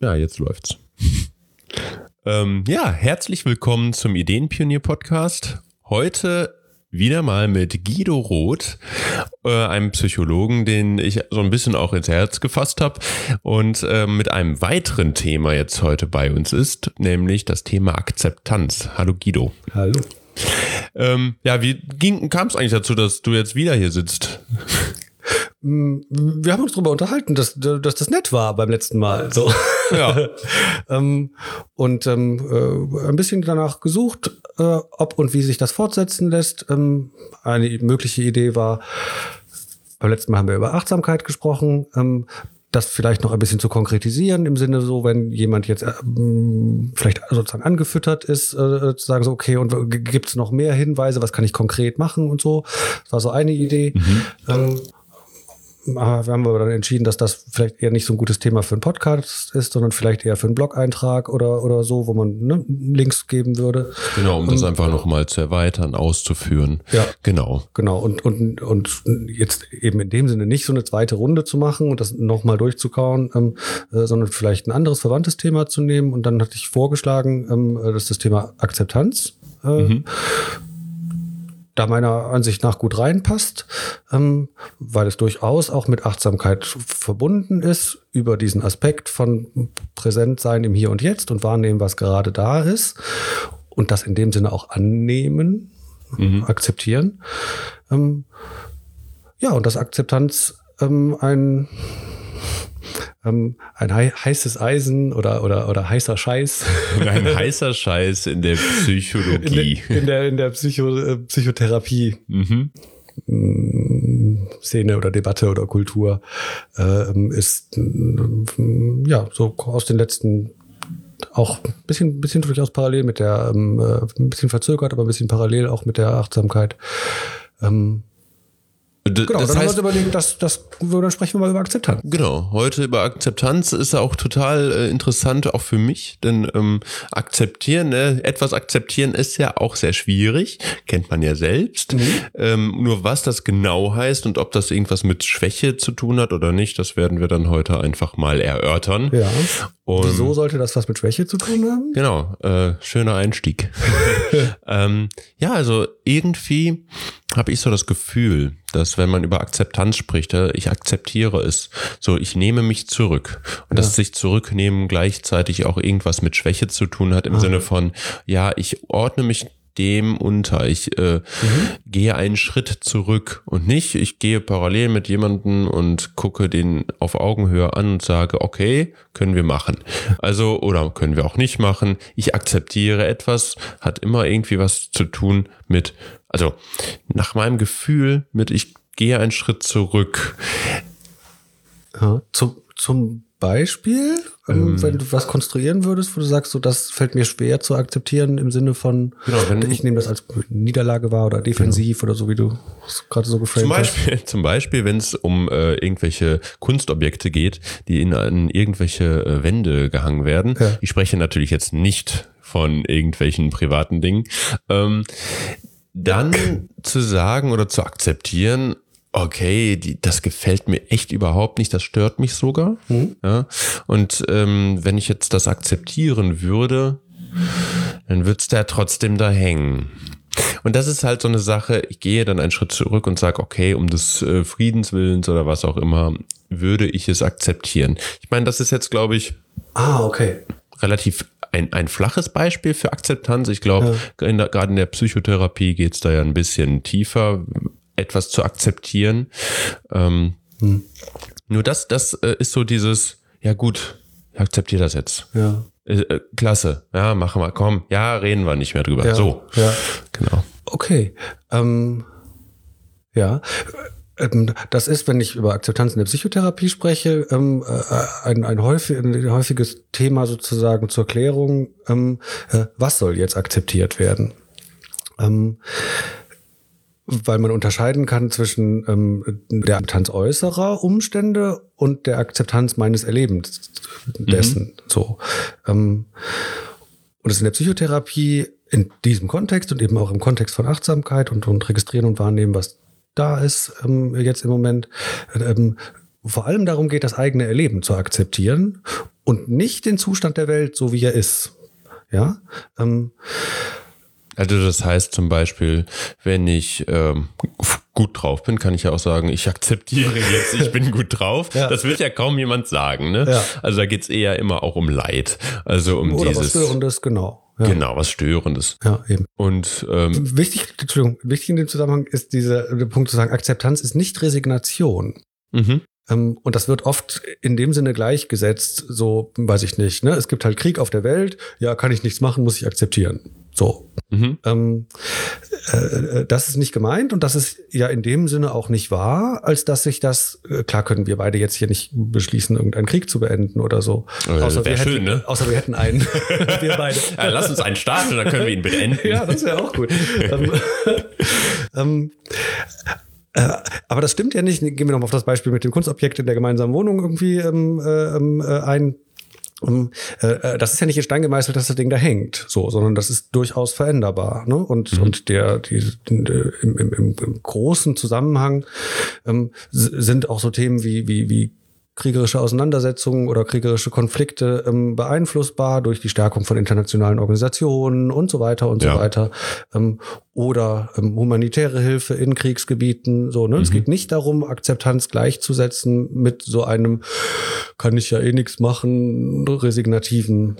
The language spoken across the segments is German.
Ja, jetzt läuft's. Herzlich willkommen zum Ideenpionier-Podcast. Heute wieder mal mit Guido Roth, einem Psychologen, den ich so ein bisschen auch ins Herz gefasst habe und mit einem weiteren Thema jetzt heute bei uns ist, nämlich das Thema Akzeptanz. Hallo Guido. Hallo. Wie kam es eigentlich dazu, dass du jetzt wieder hier sitzt? Wir haben uns darüber unterhalten, dass das nett war beim letzten Mal. So. Ja. Ein bisschen danach gesucht, ob und wie sich das fortsetzen lässt. Eine mögliche Idee war, beim letzten Mal haben wir über Achtsamkeit gesprochen, das vielleicht noch ein bisschen zu konkretisieren, im Sinne so, wenn jemand jetzt vielleicht sozusagen angefüttert ist, zu sagen so, okay, und gibt es noch mehr Hinweise, was kann ich konkret machen und so. Das war so eine Idee. Wir haben aber dann entschieden, dass das vielleicht eher nicht so ein gutes Thema für einen Podcast ist, sondern vielleicht eher für einen Blog-Eintrag oder so, wo man Links geben würde. Genau, um das einfach nochmal zu erweitern, auszuführen. Ja. Genau. Und jetzt eben in dem Sinne nicht so eine zweite Runde zu machen und das nochmal durchzukauen, sondern vielleicht ein anderes verwandtes Thema zu nehmen. Und dann hatte ich vorgeschlagen, dass das Thema Akzeptanz da meiner Ansicht nach gut reinpasst, weil es durchaus auch mit Achtsamkeit verbunden ist, über diesen Aspekt von Präsentsein im Hier und Jetzt und wahrnehmen, was gerade da ist und das in dem Sinne auch annehmen, akzeptieren. Und dass Akzeptanz ein heißes Eisen oder heißer Scheiß. Ein heißer Scheiß in der Psychologie. In der Psychotherapie. Szene oder Debatte oder Kultur ist so aus den letzten auch ein bisschen durchaus parallel mit der ein bisschen verzögert, aber ein bisschen parallel auch mit der Achtsamkeit. Genau, das dann heißt, haben wir uns überlegt, dann sprechen wir mal über Akzeptanz. Genau, heute über Akzeptanz ist auch total interessant, auch für mich, denn etwas akzeptieren ist ja auch sehr schwierig, kennt man ja selbst. Nur was das genau heißt und ob das irgendwas mit Schwäche zu tun hat oder nicht, das werden wir dann heute einfach mal erörtern. Ja. Und wieso sollte das was mit Schwäche zu tun haben? Genau, schöner Einstieg. Also irgendwie habe ich so das Gefühl, dass wenn man über Akzeptanz spricht, ich akzeptiere es, so ich nehme mich zurück und dass sich zurücknehmen gleichzeitig auch irgendwas mit Schwäche zu tun hat im Sinne von, ich ordne mich dem unter, ich gehe einen Schritt zurück und nicht, ich gehe parallel mit jemandem und gucke den auf Augenhöhe an und sage, okay, können wir machen. Also, oder können wir auch nicht machen. Ich akzeptiere etwas, hat immer irgendwie was zu tun mit, also nach meinem Gefühl mit, ich gehe einen Schritt zurück. Ja, zum Beispiel, wenn du was konstruieren würdest, wo du sagst, so das fällt mir schwer zu akzeptieren im Sinne von, ich nehme das als Niederlage wahr oder defensiv oder so, wie du es gerade so geframed hast. Zum Beispiel, wenn es um irgendwelche Kunstobjekte geht, die an irgendwelche Wände gehangen werden. Ja. Ich spreche natürlich jetzt nicht von irgendwelchen privaten Dingen. Dann zu sagen oder zu akzeptieren, okay, das gefällt mir echt überhaupt nicht, das stört mich sogar. Ja? Und wenn ich jetzt das akzeptieren würde, dann wird's da trotzdem da hängen. Und das ist halt so eine Sache, ich gehe dann einen Schritt zurück und sage, okay, um des Friedenswillens oder was auch immer, würde ich es akzeptieren. Ich meine, das ist jetzt, glaube ich, relativ ein flaches Beispiel für Akzeptanz. Ich glaube, gerade in der Psychotherapie geht's da ja ein bisschen tiefer, etwas zu akzeptieren. Nur das ist so dieses, ja gut, ich akzeptiere das jetzt. Ja. Klasse, ja, machen wir, komm, ja, reden wir nicht mehr drüber. Ja. So, ja. Genau. Okay, das ist, wenn ich über Akzeptanz in der Psychotherapie spreche, ein häufiges Thema sozusagen zur Klärung, was soll jetzt akzeptiert werden? Weil man unterscheiden kann zwischen der Akzeptanz äußerer Umstände und der Akzeptanz meines Erlebens dessen. So. Und das in der Psychotherapie in diesem Kontext und eben auch im Kontext von Achtsamkeit und registrieren und wahrnehmen, was da ist jetzt im Moment, vor allem darum geht, das eigene Erleben zu akzeptieren und nicht den Zustand der Welt, so wie er ist. Ja. Also das heißt zum Beispiel, wenn ich gut drauf bin, kann ich ja auch sagen, ich akzeptiere jetzt, ich bin gut drauf. Ja. Das wird ja kaum jemand sagen. Ne? Ja. Also da geht's eher immer auch um Leid. Also um oder dieses... was Störendes, genau. Ja. Genau, was Störendes. Ja, eben. Und wichtig in dem Zusammenhang ist der Punkt zu sagen, Akzeptanz ist nicht Resignation. Mhm. Und das wird oft in dem Sinne gleichgesetzt, so, weiß ich nicht, ne? Es gibt halt Krieg auf der Welt, ja, kann ich nichts machen, muss ich akzeptieren. So. Mhm. Das ist nicht gemeint und das ist ja in dem Sinne auch nicht wahr, als dass sich das, klar können wir beide jetzt hier nicht beschließen, irgendeinen Krieg zu beenden oder so. Außer wir hätten einen. Wir beide. Ja, lass uns einen starten und dann können wir ihn beenden. Ja, das wäre auch gut. Aber das stimmt ja nicht. Gehen wir nochmal auf das Beispiel mit dem Kunstobjekt in der gemeinsamen Wohnung irgendwie ein. Das ist ja nicht in Stein gemeißelt, dass das Ding da hängt, so, sondern das ist durchaus veränderbar. Ne? Und im großen Zusammenhang sind auch so Themen wie kriegerische Auseinandersetzungen oder kriegerische Konflikte beeinflussbar durch die Stärkung von internationalen Organisationen und so weiter und so weiter. Oder humanitäre Hilfe in Kriegsgebieten. So, ne? Es geht nicht darum, Akzeptanz gleichzusetzen mit so einem kann ich ja eh nichts machen, resignativen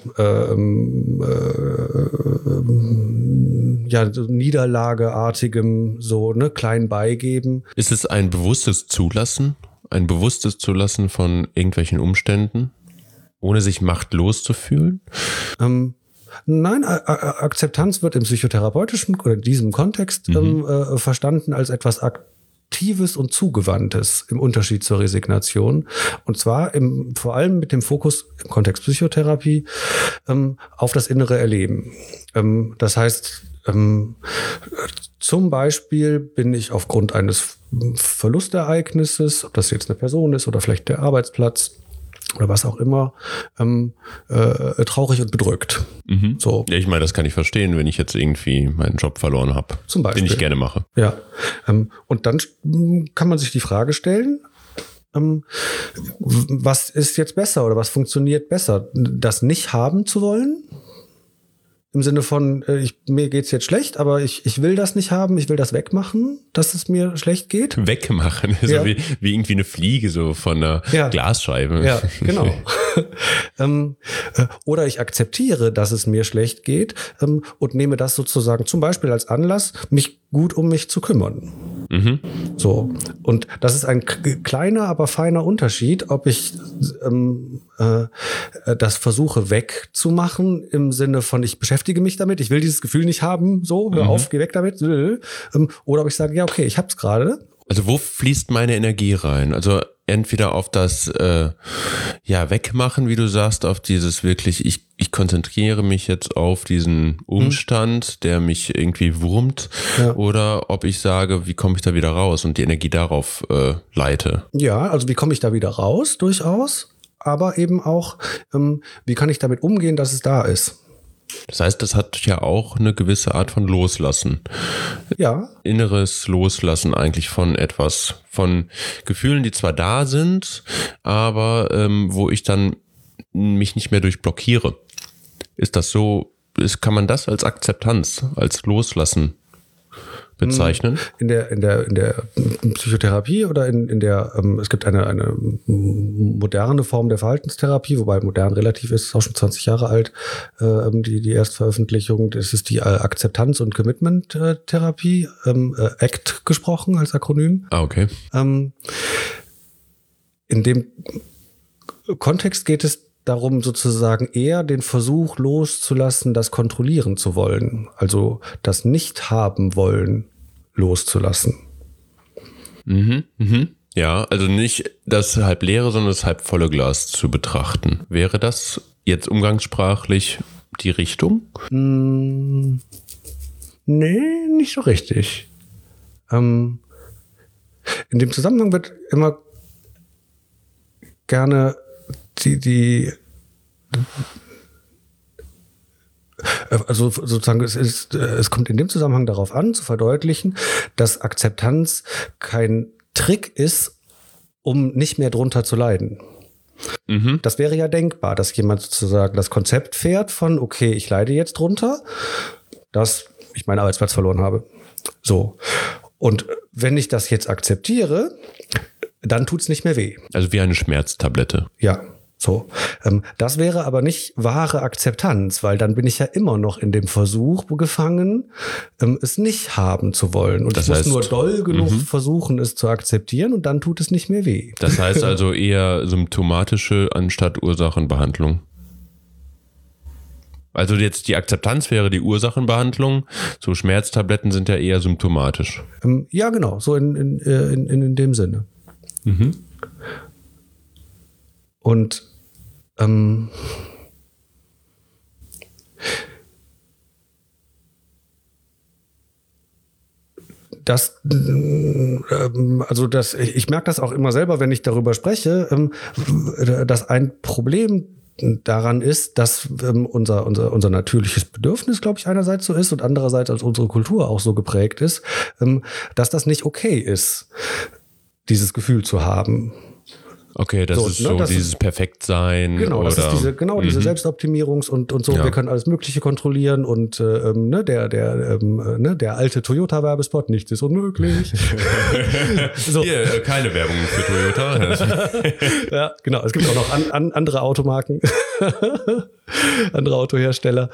so niederlageartigem, so, ne, klein beigeben. Ist es ein bewusstes Zulassen? Ein bewusstes Zulassen von irgendwelchen Umständen, ohne sich machtlos zu fühlen? Nein, Akzeptanz wird im psychotherapeutischen oder in diesem Kontext verstanden als etwas Aktives und Zugewandtes im Unterschied zur Resignation. Und zwar vor allem mit dem Fokus im Kontext Psychotherapie auf das innere Erleben. Das heißt, zum Beispiel bin ich aufgrund eines Verlustereignisses, ob das jetzt eine Person ist oder vielleicht der Arbeitsplatz oder was auch immer, traurig und bedrückt. Mhm. So. Ja, ich meine, das kann ich verstehen, wenn ich jetzt irgendwie meinen Job verloren habe, zum Beispiel, den ich gerne mache. Ja, und dann kann man sich die Frage stellen, was ist jetzt besser oder was funktioniert besser? Das nicht haben zu wollen? Im Sinne von, mir geht's jetzt schlecht, aber ich will das nicht haben, ich will das wegmachen, dass es mir schlecht geht. Wegmachen, so wie irgendwie eine Fliege so von einer Glasscheibe. Ja, genau. Oder ich akzeptiere, dass es mir schlecht geht und nehme das sozusagen zum Beispiel als Anlass, mich gut um mich zu kümmern. Mhm. So. Und das ist ein kleiner, aber feiner Unterschied, ob ich das versuche wegzumachen im Sinne von, ich beschäftige mich damit, ich will dieses Gefühl nicht haben, so, hör auf, geh weg damit. Oder ob ich sage, ja, okay, ich hab's gerade. Also wo fließt meine Energie rein? Also entweder auf das Wegmachen, wie du sagst, auf dieses wirklich, ich konzentriere mich jetzt auf diesen Umstand, der mich irgendwie wurmt, oder ob ich sage, wie komme ich da wieder raus und die Energie darauf leite. Ja, also wie komme ich da wieder raus, durchaus, aber eben auch, wie kann ich damit umgehen, dass es da ist. Das heißt, das hat ja auch eine gewisse Art von Loslassen. Ja. Inneres Loslassen eigentlich von etwas, von Gefühlen, die zwar da sind, aber wo ich dann mich nicht mehr durchblockiere. Ist das so, kann man das als Akzeptanz, als Loslassen bezeichnen? In der Psychotherapie oder in der, es gibt eine moderne Form der Verhaltenstherapie, wobei modern relativ ist auch schon 20 Jahre alt, die Erstveröffentlichung, das ist die Akzeptanz- und Commitment-Therapie, ACT gesprochen als Akronym. Ah, okay. In dem Kontext geht es darum, sozusagen eher den Versuch loszulassen, das kontrollieren zu wollen. Also das Nicht-Haben-Wollen loszulassen. Mhm, mhm. Ja, also nicht das halb leere, sondern das halb volle Glas zu betrachten. Wäre das jetzt umgangssprachlich die Richtung? Nee, nicht so richtig. In dem Zusammenhang wird immer gerne also sozusagen, es kommt in dem Zusammenhang darauf an, zu verdeutlichen, dass Akzeptanz kein Trick ist, um nicht mehr drunter zu leiden. Das wäre ja denkbar, dass jemand sozusagen das Konzept fährt von, okay, ich leide jetzt drunter, dass ich meinen Arbeitsplatz verloren habe. So. Und wenn ich das jetzt akzeptiere, dann tut's nicht mehr weh. Also wie eine Schmerztablette. Ja. So, das wäre aber nicht wahre Akzeptanz, weil dann bin ich ja immer noch in dem Versuch gefangen, es nicht haben zu wollen. Und das ich heißt, muss nur doll genug versuchen, es zu akzeptieren und dann tut es nicht mehr weh. Das heißt also eher symptomatische anstatt Ursachenbehandlung. Also jetzt die Akzeptanz wäre die Ursachenbehandlung. So Schmerztabletten sind ja eher symptomatisch. Ja, genau, so in dem Sinne. Und ich merke das auch immer selber, wenn ich darüber spreche, dass ein Problem daran ist, dass unser natürliches Bedürfnis, glaube ich, einerseits so ist und andererseits als unsere Kultur auch so geprägt ist, dass das nicht okay ist, dieses Gefühl zu haben. Okay, das ist so dieses Perfektsein. Genau, oder? Das ist diese Selbstoptimierungs- und so. Ja. Wir können alles Mögliche kontrollieren und der alte Toyota-Werbespot, nichts ist unmöglich. So. Hier, keine Werbung für Toyota. Ja, genau. Es gibt auch noch andere Automarken, andere Autohersteller.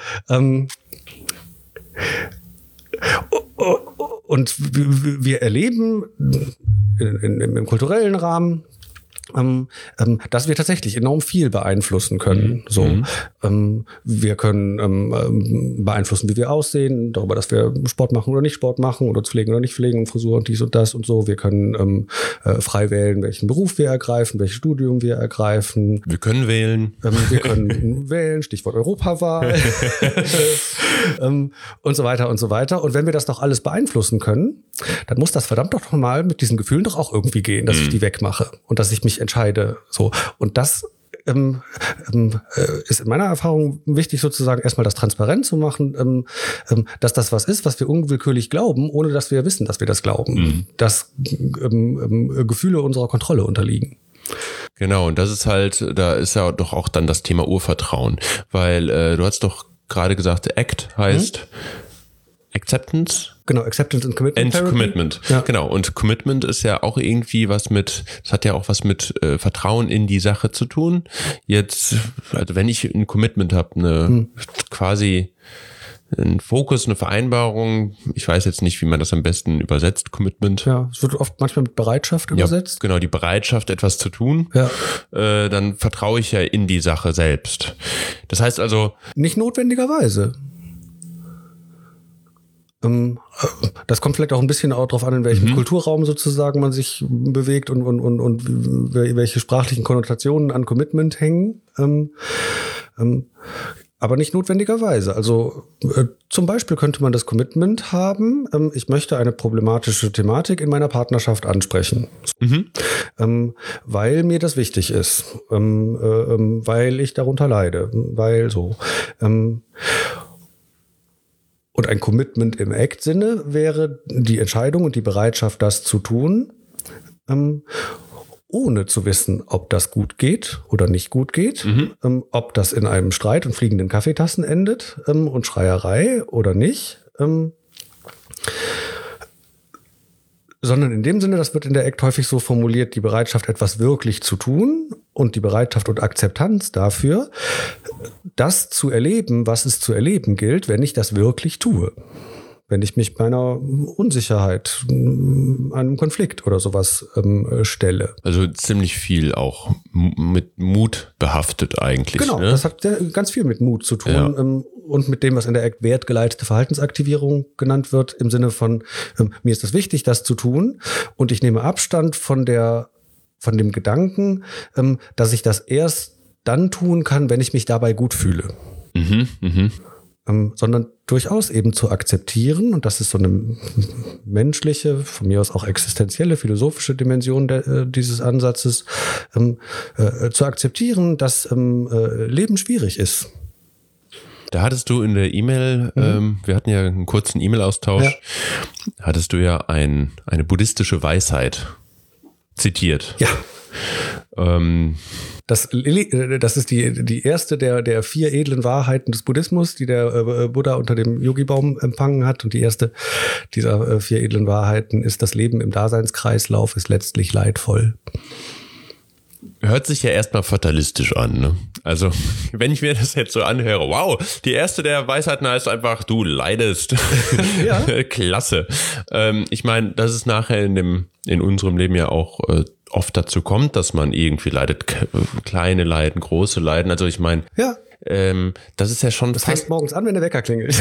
Und wir erleben im kulturellen Rahmen, dass wir tatsächlich enorm viel beeinflussen können. Wir können beeinflussen, wie wir aussehen, darüber, dass wir Sport machen oder nicht Sport machen oder uns pflegen oder nicht pflegen, Frisur und dies und das und so. Wir können frei wählen, welchen Beruf wir ergreifen, welches Studium wir ergreifen. Wir können wählen. Wir können wählen, Stichwort Europawahl. Und so weiter und so weiter. Und wenn wir das doch alles beeinflussen können, dann muss das verdammt doch mal mit diesen Gefühlen doch auch irgendwie gehen, dass ich die wegmache und dass ich mich entscheide. So. Und das ist in meiner Erfahrung wichtig, sozusagen erstmal das transparent zu machen, dass das was ist, was wir unwillkürlich glauben, ohne dass wir wissen, dass wir das glauben. Dass Gefühle unserer Kontrolle unterliegen. Genau, und das ist halt, da ist ja doch auch dann das Thema Urvertrauen. Weil du hast doch gerade gesagt, ACT heißt Acceptance? Genau, Acceptance and Commitment. And Commitment, ja. Genau. Und Commitment ist ja auch irgendwie das hat ja auch was mit Vertrauen in die Sache zu tun. Jetzt, also wenn ich ein Commitment habe, quasi ein Fokus, eine Vereinbarung, ich weiß jetzt nicht, wie man das am besten übersetzt, Commitment. Ja, es wird oft manchmal mit Bereitschaft übersetzt. Ja, genau, die Bereitschaft, etwas zu tun. Ja. Dann vertraue ich ja in die Sache selbst. Das heißt also... Nicht notwendigerweise. Das kommt vielleicht auch ein bisschen darauf an, in welchem Kulturraum sozusagen man sich bewegt und welche sprachlichen Konnotationen an Commitment hängen. Aber nicht notwendigerweise. Also zum Beispiel könnte man das Commitment haben, ich möchte eine problematische Thematik in meiner Partnerschaft ansprechen, weil mir das wichtig ist, weil ich darunter leide, weil so. Und ein Commitment im ACT-Sinne wäre die Entscheidung und die Bereitschaft, das zu tun, ohne zu wissen, ob das gut geht oder nicht gut geht, ob das in einem Streit und fliegenden Kaffeetassen endet und Schreierei oder nicht. Sondern in dem Sinne, das wird in der ACT häufig so formuliert, die Bereitschaft, etwas wirklich zu tun und die Bereitschaft und Akzeptanz dafür, das zu erleben, was es zu erleben gilt, wenn ich das wirklich tue. Wenn ich mich meiner Unsicherheit, einem Konflikt oder sowas stelle. Also ziemlich viel auch mit Mut behaftet eigentlich. Genau, ne? Das hat ganz viel mit Mut zu tun. Ja. Und mit dem, was in der ACT wertgeleitete Verhaltensaktivierung genannt wird, im Sinne von, mir ist das wichtig, das zu tun. Und ich nehme Abstand von dem Gedanken, dass ich das erst dann tun kann, wenn ich mich dabei gut fühle. Sondern durchaus eben zu akzeptieren, und das ist so eine menschliche, von mir aus auch existenzielle, philosophische Dimension dieses Ansatzes, zu akzeptieren, dass Leben schwierig ist. Da hattest du in der E-Mail, wir hatten ja einen kurzen E-Mail-Austausch, hattest du ja eine buddhistische Weisheit zitiert. Ja. Das ist die erste der 4 edlen Wahrheiten des Buddhismus, die der Buddha unter dem Yogi-Baum empfangen hat. Und die erste dieser 4 edlen Wahrheiten ist: Das Leben im Daseinskreislauf ist letztlich leidvoll. Hört sich ja erstmal fatalistisch an, ne? Also, wenn ich mir das jetzt so anhöre, wow, die erste der Weisheiten heißt einfach, du leidest. Ja. Klasse. Ich meine, dass es nachher in unserem Leben ja auch oft dazu kommt, dass man irgendwie leidet, kleine Leiden, große Leiden. Also ich meine, ja. Das ist ja schon das fängt morgens an, wenn der Wecker klingelt.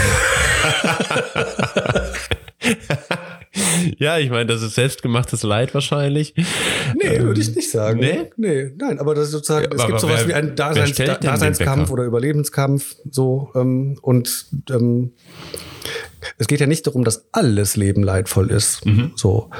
Ja, ich meine, das ist selbstgemachtes Leid wahrscheinlich. Nee, würde ich nicht sagen. Nee, nein, aber das ist sozusagen, es gibt sowas wie einen Daseinskampf oder Überlebenskampf, so, es geht ja nicht darum, dass alles Leben leidvoll ist, so,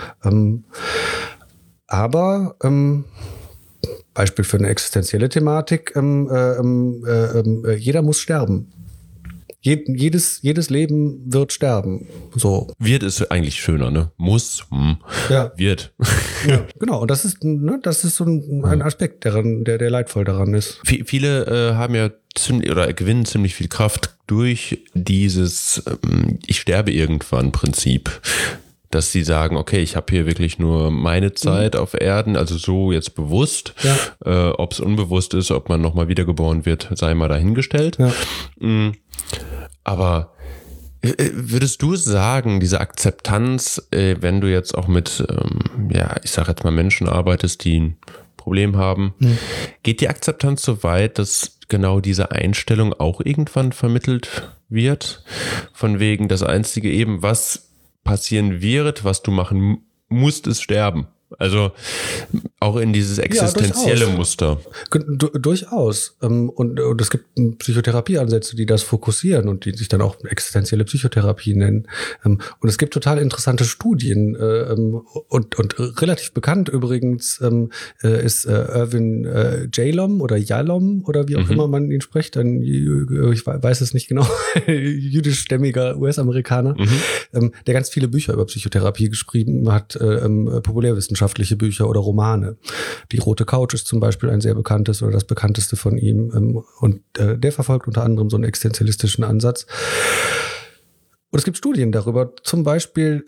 aber, Beispiel für eine existenzielle Thematik, jeder muss sterben. Jedes Leben wird sterben. So. Wird ist eigentlich schöner, ne? Muss. Ja. Wird. Ja, genau. Und das ist so ein Aspekt, der leidvoll daran ist. Viele haben ja gewinnen ziemlich viel Kraft durch dieses Ich sterbe irgendwann Prinzip. Dass sie sagen, okay, ich habe hier wirklich nur meine Zeit auf Erden, also so jetzt bewusst. Ja. Ob es unbewusst ist, ob man nochmal wiedergeboren wird, sei mal dahingestellt. Ja. Aber würdest du sagen, diese Akzeptanz, wenn du jetzt auch mit, ich sag jetzt mal Menschen arbeitest, die ein Problem haben, geht die Akzeptanz so weit, dass genau diese Einstellung auch irgendwann vermittelt wird? Von wegen das Einzige eben, was passieren wird, was du machen musst, ist sterben. Also auch in dieses existenzielle Muster. Durchaus. Und es gibt Psychotherapieansätze, die das fokussieren und die sich dann auch existenzielle Psychotherapie nennen. Und es gibt total interessante Studien. Und relativ bekannt übrigens ist Irvin Yalom oder Yalom oder wie auch immer man ihn spricht. Ich weiß es nicht genau. Jüdischstämmiger US-Amerikaner, der ganz viele Bücher über Psychotherapie geschrieben hat, populärwissenschaftliche Bücher oder Romane. Die Rote Couch ist zum Beispiel ein sehr bekanntes oder das bekannteste von ihm. Und der verfolgt unter anderem so einen existenzialistischen Ansatz. Und es gibt Studien darüber, zum Beispiel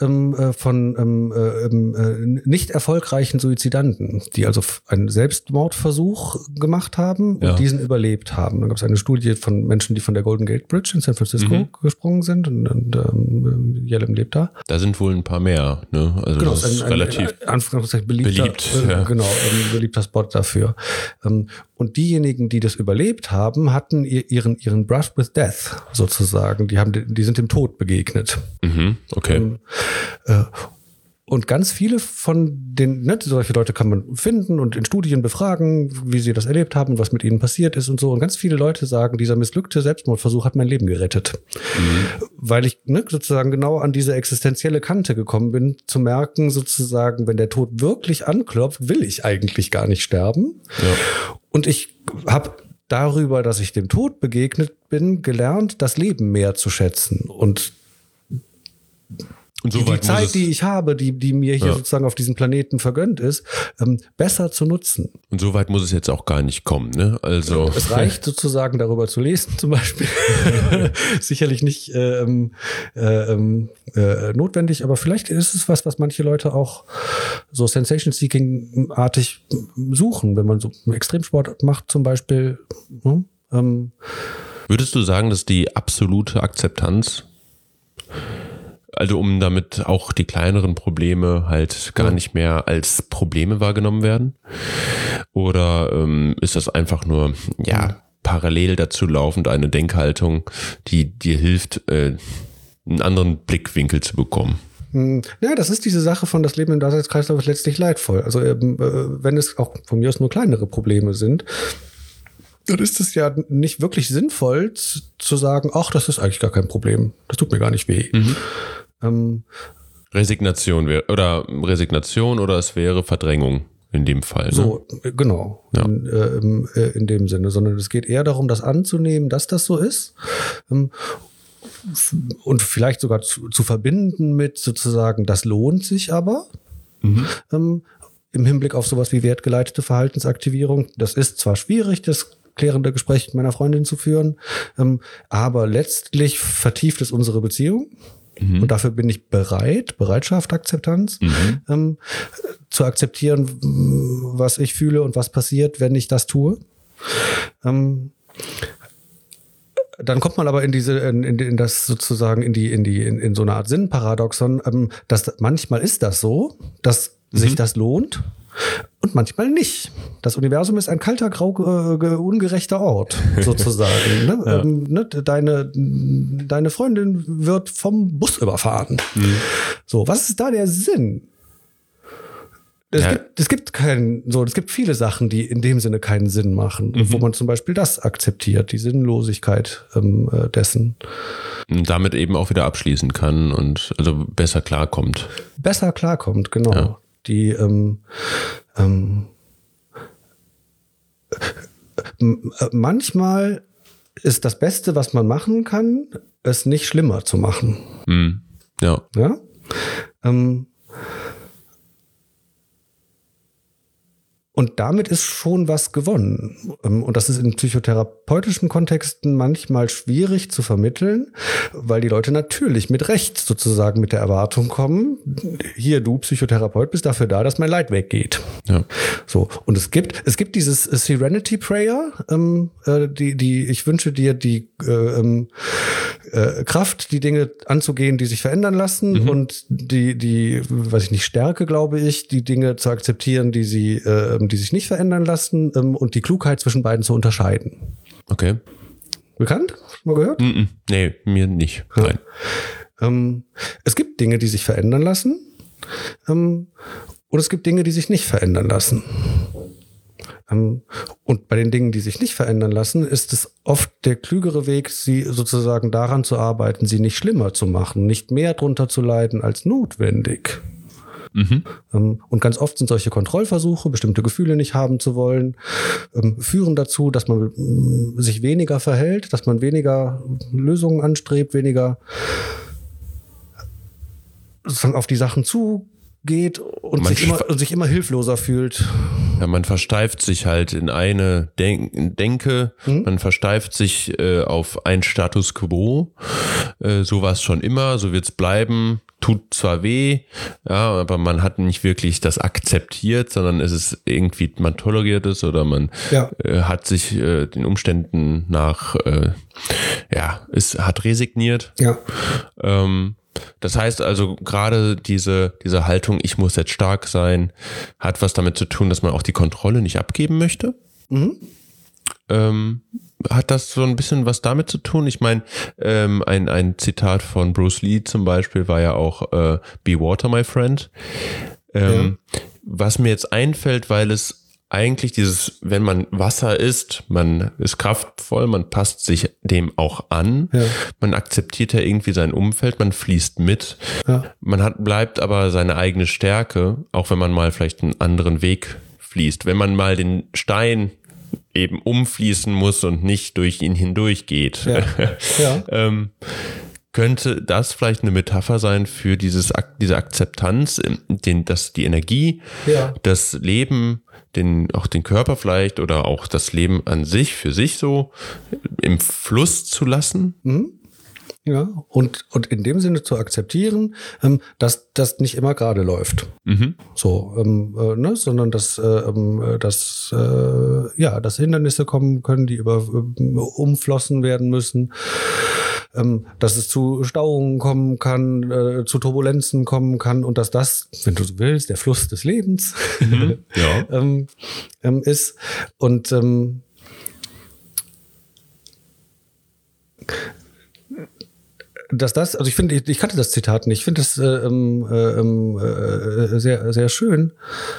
von nicht erfolgreichen Suizidanten, die also einen Selbstmordversuch gemacht haben und diesen überlebt haben. Dann gab es eine Studie von Menschen, die von der Golden Gate Bridge in San Francisco gesprungen sind und Yalom lebt da. Da sind wohl ein paar mehr, ne? Also genau, das ist relativ beliebt. Genau, ein beliebter Spot dafür. Und diejenigen, die das überlebt haben, hatten ihren Brush with Death sozusagen. Die sind dem Tod begegnet. Okay. Und ganz viele von den, solche Leute kann man finden und in Studien befragen, wie sie das erlebt haben, was mit ihnen passiert ist und so. Und ganz viele Leute sagen, dieser missglückte Selbstmordversuch hat mein Leben gerettet. Weil ich sozusagen genau an diese existenzielle Kante gekommen bin, zu merken sozusagen, wenn der Tod wirklich anklopft, will ich eigentlich gar nicht sterben. Ja. Und ich habe darüber, dass ich dem Tod begegnet bin, gelernt, das Leben mehr zu schätzen und so die Zeit, die ich habe, die mir hier sozusagen auf diesem Planeten vergönnt ist, besser zu nutzen. Und so weit muss es jetzt auch gar nicht kommen, ne? Also es reicht sozusagen darüber zu lesen, zum Beispiel. Sicherlich nicht notwendig, aber vielleicht ist es was manche Leute auch so Sensation-Seeking-artig suchen, wenn man so Extremsport macht zum Beispiel. Würdest du sagen, dass die absolute Akzeptanz, also um damit auch die kleineren Probleme halt gar nicht mehr als Probleme wahrgenommen werden? Oder ist das einfach nur, parallel dazu laufend eine Denkhaltung, die dir hilft, einen anderen Blickwinkel zu bekommen? Ja, das ist diese Sache von das Leben im Daseinskreislauf ist letztlich leidvoll. Also wenn es auch von mir aus nur kleinere Probleme sind, dann ist es ja nicht wirklich sinnvoll zu sagen, ach, das ist eigentlich gar kein Problem. Das tut mir gar nicht weh. Resignation oder es wäre Verdrängung in dem Fall. Ne? So, genau. Ja. In dem Sinne. Sondern es geht eher darum, das anzunehmen, dass das so ist. Und vielleicht sogar zu verbinden mit sozusagen, das lohnt sich aber. im Hinblick auf sowas wie wertgeleitete Verhaltensaktivierung. Das ist zwar schwierig, das klärende Gespräch mit meiner Freundin zu führen, aber letztlich vertieft es unsere Beziehung. Und dafür bin ich Bereitschaft, Akzeptanz, zu akzeptieren, was ich fühle und was passiert, wenn ich das tue. Dann kommt man aber in das sozusagen in so eine Art Sinnparadoxon, dass manchmal ist das so, dass sich das lohnt und manchmal nicht. Das Universum ist ein kalter, grau, ungerechter Ort, sozusagen. Deine Freundin wird vom Bus überfahren. So, was ist da der Sinn? Es gibt viele Sachen, die in dem Sinne keinen Sinn machen, wo man zum Beispiel das akzeptiert, die Sinnlosigkeit dessen. Und damit eben auch wieder abschließen kann und also besser klarkommt. Besser klarkommt, genau. Ja. Die manchmal ist das Beste, was man machen kann, es nicht schlimmer zu machen. Ja. Ja? Und damit ist schon was gewonnen. Und das ist in psychotherapeutischen Kontexten manchmal schwierig zu vermitteln, weil die Leute natürlich mit Recht sozusagen mit der Erwartung kommen, hier, du Psychotherapeut bist dafür da, dass mein Leid weggeht. Ja. So. Und es gibt dieses Serenity Prayer, ich wünsche dir die Kraft, die Dinge anzugehen, die sich verändern lassen und die Stärke, glaube ich, die Dinge zu akzeptieren, die sich nicht verändern lassen und die Klugheit zwischen beiden zu unterscheiden. Okay. Bekannt? Schon mal gehört? Nee, mir nicht. Nein. Es gibt Dinge, die sich verändern lassen und es gibt Dinge, die sich nicht verändern lassen. Und bei den Dingen, die sich nicht verändern lassen, ist es oft der klügere Weg, sie sozusagen daran zu arbeiten, sie nicht schlimmer zu machen, nicht mehr drunter zu leiden als notwendig. Und ganz oft sind solche Kontrollversuche, bestimmte Gefühle nicht haben zu wollen, führen dazu, dass man sich weniger verhält, dass man weniger Lösungen anstrebt, weniger sozusagen auf die Sachen zugeht und sich immer hilfloser fühlt. Ja, man versteift sich halt in eine Denke, man versteift sich auf ein Status quo, so war es schon immer, so wird's bleiben, tut zwar weh, ja, aber man hat nicht wirklich das akzeptiert, sondern es ist irgendwie, man toleriert es oder man hat sich den Umständen nach, hat resigniert. Ja. Das heißt also, gerade diese Haltung, ich muss jetzt stark sein, hat was damit zu tun, dass man auch die Kontrolle nicht abgeben möchte. Hat das so ein bisschen was damit zu tun? Ich meine, ein Zitat von Bruce Lee zum Beispiel war ja auch Be Water, my friend. Was mir jetzt einfällt, weil es eigentlich wenn man Wasser isst, man ist kraftvoll, man passt sich dem auch an, man akzeptiert ja irgendwie sein Umfeld, man fließt mit, man bleibt aber seine eigene Stärke, auch wenn man mal vielleicht einen anderen Weg fließt. Wenn man mal den Stein eben umfließen muss und nicht durch ihn hindurch geht. Könnte das vielleicht eine Metapher sein für diese Akzeptanz, dass die Energie, das Leben, auch den Körper vielleicht oder auch das Leben an sich für sich so im Fluss zu lassen? Ja, und in dem Sinne zu akzeptieren, dass das nicht immer gerade läuft. So, sondern dass Hindernisse kommen können, die umflossen werden müssen. Dass es zu Stauungen kommen kann, zu Turbulenzen kommen kann und dass das, wenn du so willst, der Fluss des Lebens ist. Und dass das, also ich finde, ich kannte das Zitat nicht, ich finde das sehr, sehr schön,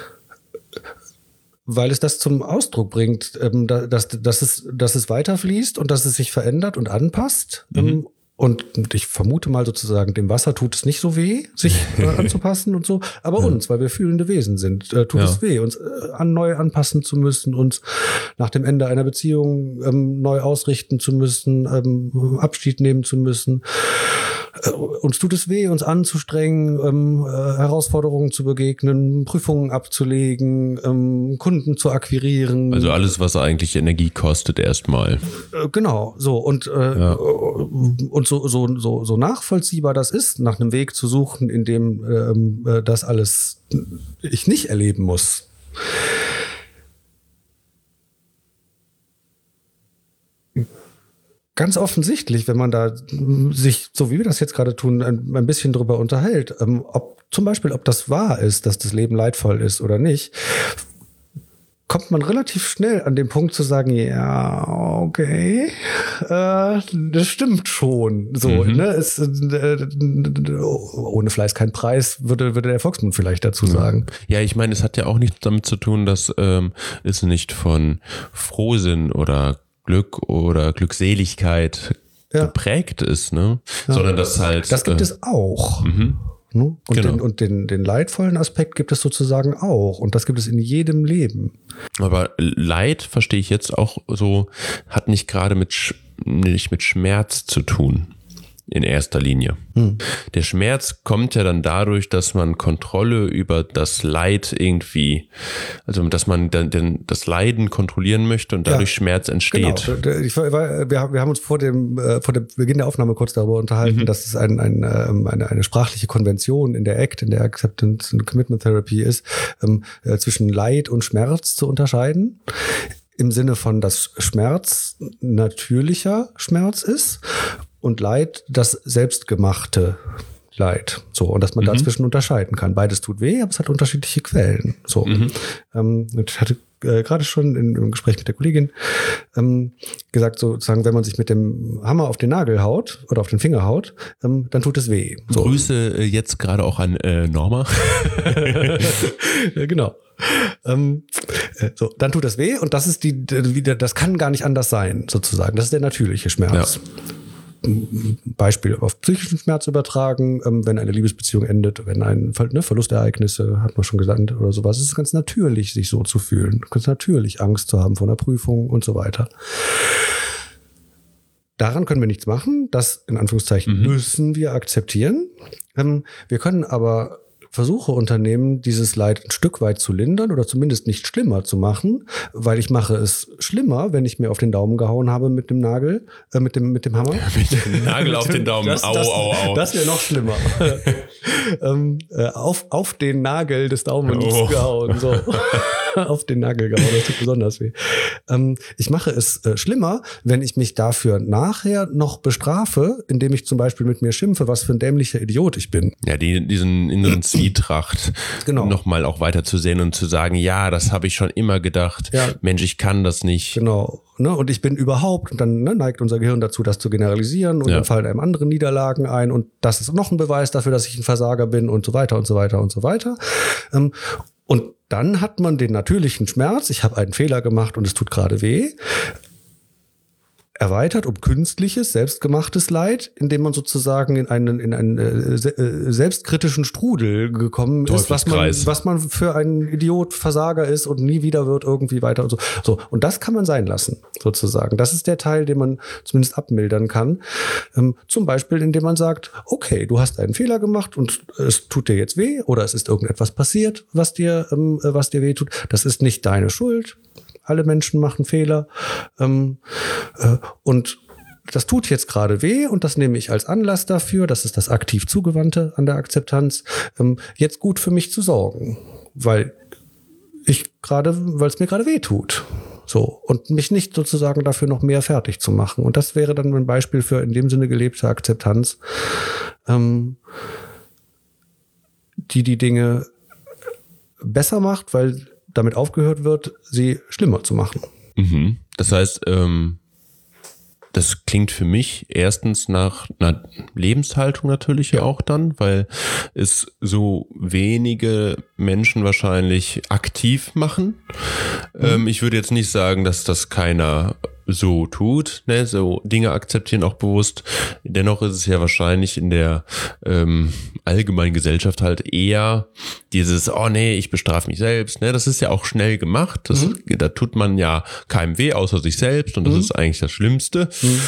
weil es das zum Ausdruck bringt, dass es weiterfließt und dass es sich verändert und anpasst Und ich vermute mal sozusagen, dem Wasser tut es nicht so weh, sich anzupassen und so. Aber uns, weil wir fühlende Wesen sind, tut es weh, uns neu anpassen zu müssen, uns nach dem Ende einer Beziehung neu ausrichten zu müssen, Abschied nehmen zu müssen. Uns tut es weh, uns anzustrengen, Herausforderungen zu begegnen, Prüfungen abzulegen, Kunden zu akquirieren. Also alles, was eigentlich Energie kostet, erstmal. Genau, so. Und so nachvollziehbar das ist, nach einem Weg zu suchen, in dem das alles ich nicht erleben muss. Ganz offensichtlich, wenn man da sich, so wie wir das jetzt gerade tun, ein bisschen drüber unterhält, ob das wahr ist, dass das Leben leidvoll ist oder nicht, kommt man relativ schnell an den Punkt zu sagen, ja, okay, das stimmt schon. So, ne? Ohne Fleiß kein Preis, würde der Volksmund vielleicht dazu sagen. Ja, ich meine, es hat ja auch nichts damit zu tun, dass es nicht von Frohsinn oder Glück oder Glückseligkeit geprägt ist, ne? Sondern dass halt. Das gibt es auch. Ne? Und den leidvollen Aspekt gibt es sozusagen auch. Und das gibt es in jedem Leben. Aber Leid, verstehe ich jetzt auch so, hat nicht gerade nicht mit Schmerz zu tun. In erster Linie. Der Schmerz kommt ja dann dadurch, dass man Kontrolle über das Leid irgendwie, also dass man das Leiden kontrollieren möchte und dadurch Schmerz entsteht. Genau. Wir haben uns vor dem Beginn der Aufnahme kurz darüber unterhalten, dass es eine sprachliche Konvention in der ACT, in der Acceptance and Commitment Therapy ist, zwischen Leid und Schmerz zu unterscheiden. Im Sinne von, dass Schmerz natürlicher Schmerz ist und Leid das selbstgemachte Leid. So, und dass man dazwischen unterscheiden kann. Beides tut weh, aber es hat unterschiedliche Quellen. So. Ich hatte gerade schon im Gespräch mit der Kollegin gesagt, sozusagen, wenn man sich mit dem Hammer auf den Nagel haut oder auf den Finger haut, dann tut es weh. So. Grüße jetzt gerade auch an Norma. Genau. So, dann tut es weh und das ist das kann gar nicht anders sein, sozusagen. Das ist der natürliche Schmerz. Ja. Beispiel auf psychischen Schmerz übertragen, wenn eine Liebesbeziehung endet, wenn Verlustereignisse, hat man schon gesagt, oder sowas. Es ist ganz natürlich, sich so zu fühlen. Ganz natürlich, Angst zu haben vor einer Prüfung und so weiter. Daran können wir nichts machen. Das, in Anführungszeichen, müssen wir akzeptieren. Wir können aber Versuche unternehmen, dieses Leid ein Stück weit zu lindern oder zumindest nicht schlimmer zu machen, weil ich mache es schlimmer, wenn ich mir auf den Daumen gehauen habe mit dem Nagel, mit dem Hammer. Mit dem Nagel auf den Daumen. Au. Das wäre noch schlimmer. Auf den Nagel des Daumens gehauen. So. Auf den Nagel gehauen, das tut besonders weh. Ich mache es schlimmer, wenn ich mich dafür nachher noch bestrafe, indem ich zum Beispiel mit mir schimpfe, was für ein dämlicher Idiot ich bin. Ja, diesen inneren Zwietracht nochmal auch weiter zu sehen und zu sagen, ja, das habe ich schon immer gedacht. Ja. Mensch, ich kann das nicht. Genau. Ne? Und ich bin überhaupt, und dann neigt unser Gehirn dazu, das zu generalisieren und dann fallen einem andere Niederlagen ein und das ist noch ein Beweis dafür, dass ich ein Versager bin und so weiter und so weiter und so weiter. Und dann hat man den natürlichen Schmerz, ich habe einen Fehler gemacht und es tut gerade weh, erweitert um künstliches, selbstgemachtes Leid, indem man sozusagen in einen selbstkritischen Strudel gekommen ist, was man für ein Idiot, Versager ist und nie wieder wird irgendwie weiter und so. So, und das kann man sein lassen, sozusagen. Das ist der Teil, den man zumindest abmildern kann. Zum Beispiel, indem man sagt, okay, du hast einen Fehler gemacht und es tut dir jetzt weh oder es ist irgendetwas passiert, was dir weh tut. Das ist nicht deine Schuld. Alle Menschen machen Fehler und das tut jetzt gerade weh und das nehme ich als Anlass dafür, das ist das aktiv Zugewandte an der Akzeptanz, jetzt gut für mich zu sorgen, weil es mir gerade weh tut. So, und mich nicht sozusagen dafür noch mehr fertig zu machen. Und das wäre dann ein Beispiel für in dem Sinne gelebte Akzeptanz, die Dinge besser macht, weil damit aufgehört wird, sie schlimmer zu machen. Das heißt, das klingt für mich erstens nach einer Lebenshaltung natürlich auch dann, weil es so wenige Menschen wahrscheinlich aktiv machen. Ich würde jetzt nicht sagen, dass das keiner so tut, ne, so Dinge akzeptieren, auch bewusst. Dennoch ist es ja wahrscheinlich in der allgemeinen Gesellschaft halt eher dieses, oh nee, ich bestrafe mich selbst, ne, das ist ja auch schnell gemacht, da tut man ja keinem weh, außer sich selbst, und das ist eigentlich das Schlimmste.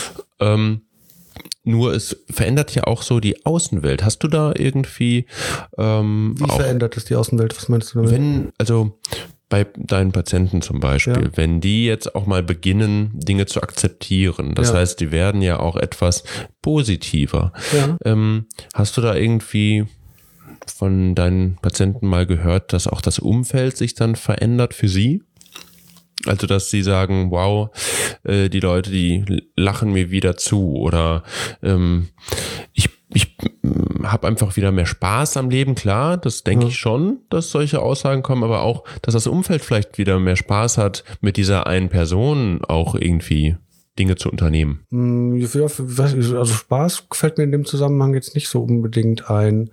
Nur es verändert ja auch so die Außenwelt. Hast du da irgendwie Wie verändert es die Außenwelt? Was meinst du damit? Also bei deinen Patienten zum Beispiel, wenn die jetzt auch mal beginnen, Dinge zu akzeptieren, das heißt, die werden ja auch etwas positiver. Hast du da irgendwie von deinen Patienten mal gehört, dass auch das Umfeld sich dann verändert für sie? Also, dass sie sagen, wow, die Leute, die lachen mir wieder zu, oder ich habe einfach wieder mehr Spaß am Leben. Klar, das denke ich schon, dass solche Aussagen kommen, aber auch, dass das Umfeld vielleicht wieder mehr Spaß hat, mit dieser einen Person auch irgendwie Dinge zu unternehmen. Ja, also Spaß fällt mir in dem Zusammenhang jetzt nicht so unbedingt ein.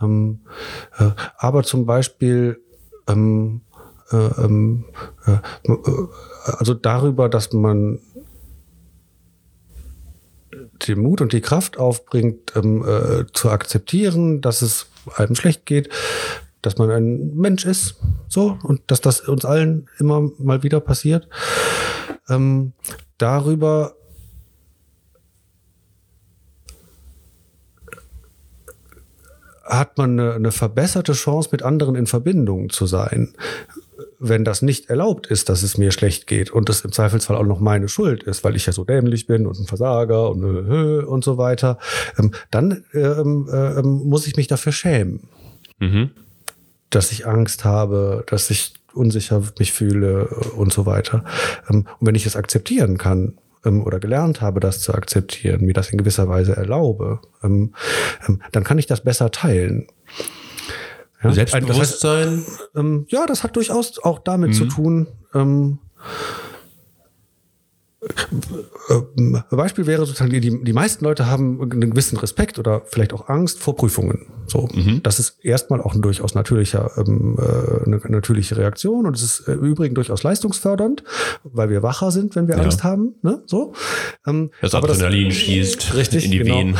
Aber zum Beispiel also darüber, dass man den Mut und die Kraft aufbringt, zu akzeptieren, dass es einem schlecht geht, dass man ein Mensch ist, so, und dass das uns allen immer mal wieder passiert. Darüber hat man eine verbesserte Chance, mit anderen in Verbindung zu sein. Wenn das nicht erlaubt ist, dass es mir schlecht geht und das im Zweifelsfall auch noch meine Schuld ist, weil ich ja so dämlich bin und ein Versager und so weiter, dann muss ich mich dafür schämen, dass ich Angst habe, dass ich unsicher mich fühle und so weiter. Und wenn ich es akzeptieren kann oder gelernt habe, das zu akzeptieren, mir das in gewisser Weise erlaube, dann kann ich das besser teilen. Ja, Selbstbewusstsein? Ja, das hat durchaus auch damit zu tun. Beispiel wäre sozusagen, die meisten Leute haben einen gewissen Respekt oder vielleicht auch Angst vor Prüfungen. So, das ist erstmal auch eine durchaus eine natürliche Reaktion, und es ist im Übrigen durchaus leistungsfördernd, weil wir wacher sind, wenn wir Angst haben. Ne? So. Das Adrenalin schießt richtig, in die Venen.